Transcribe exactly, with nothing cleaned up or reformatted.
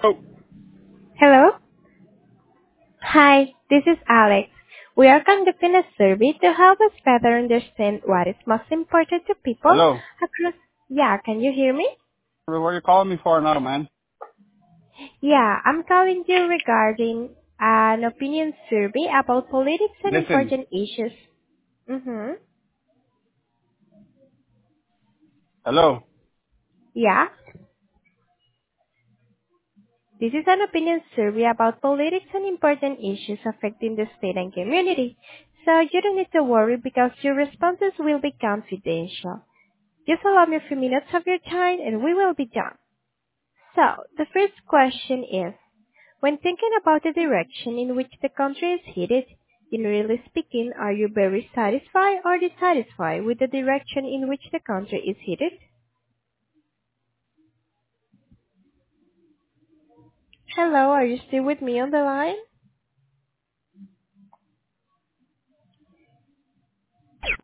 Oh, Hello? Hi, this is Alex. We are conducting a survey to help us better understand what is most important to people hello. across. Yeah, can you hear me? What are you calling me for now, man? Yeah, I'm calling you regarding an opinion survey about politics and Listen. important issues. Mm-hmm. Hello. Yeah, this is an opinion survey about politics and important issues affecting the state and community. So you don't need to worry because your responses will be confidential. Just allow me a few minutes of your time and we will be done. So, the first question is, when thinking about the direction in which the country is headed, generally speaking, are you very satisfied or dissatisfied with the direction in which the country is headed? Hello, are you still with me on the line?